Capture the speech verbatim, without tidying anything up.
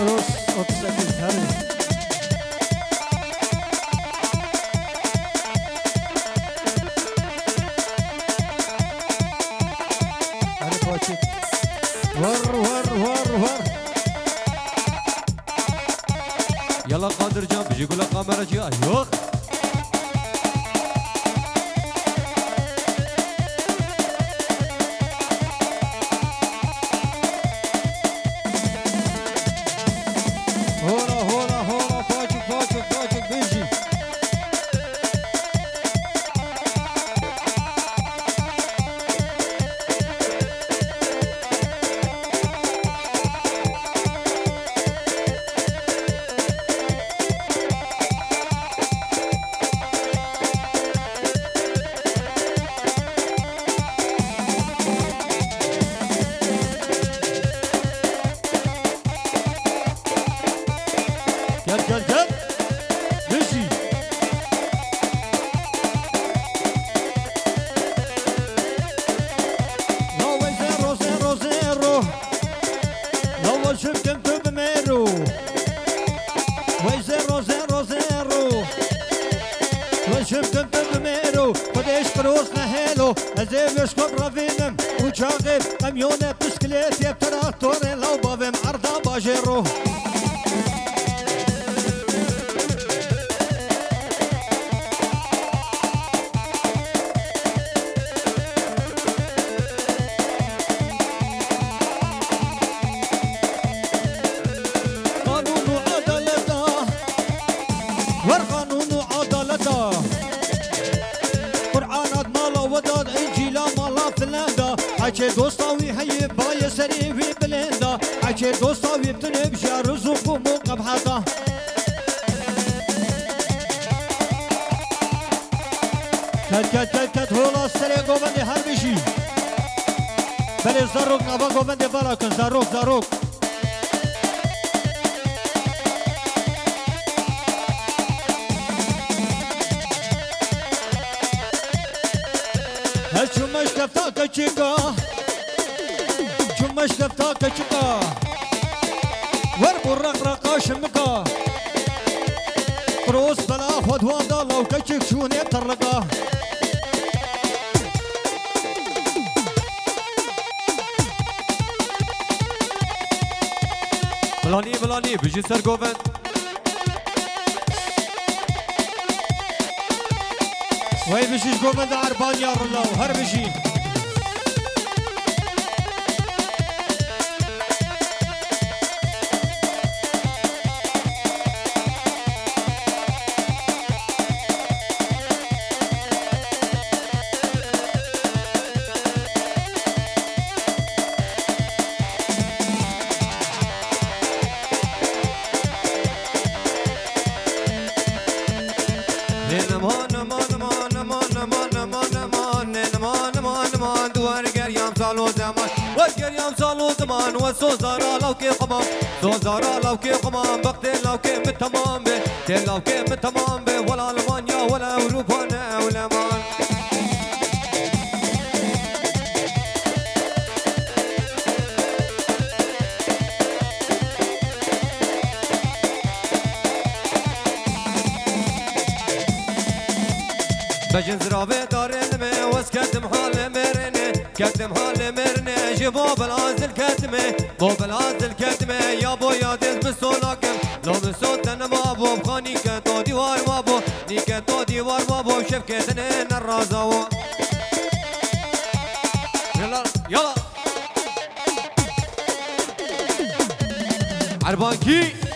روس وتسكت هري هري بوشي ور ور ور ور يلا قادر جنب بيجي يقول لك قمر جي ايوه هولا هولا هولا فاجك فاجك فاجك بيجي جد جد جد بيجي لو زيرو زيرو زيرو لو شفت انت بميرو وي زيرو زيرو زيرو لو شفت انت بميرو قديش قروسنا هيلو ازيب يشكب رافينم وشاغب كاميونة بسكليت يبتراكتور لو بابم عرضة باجيرو والقانون عدالته قرآن مالا وداد انجيلا مالا فلاندا حكي دوستاوي هي باي سري في بلندا حكي دوستاوي بتنب جا رزق وموقف حدا كت كت كت كت هولا سري قوبندي هربشي بلي زاروك نبا قوبندي باراكن زاروك زاروك شمش كفتاك تشيكا شمش كفتاك تشيكا وربو الرقرقة شمكا قروس بلا خد وادا لو كشك شوني ترقا بلاني بلاني بيجي سر قوبند وي بشيش قوبند عربان يا الله هر بشي والقريم صالو زمان وسوزارا لو كي قمام سوزارا لو كي قمام بقتل لو كي متمام به تل لو كي متمام به ولا المانيا ولا اوروبا ولا مان بجن زرابي دارنمي واسكتم حال مرني كتم حال مرني جبو بالعز الكتمي بو بالعز الكتمي يا بو يا ديز بسولاكم لو بسوت انا ما بو بخاني كتو ديوار ما بو نيكتو ديوار ما بو شفكتنين الرازو يلا يلا عربانكي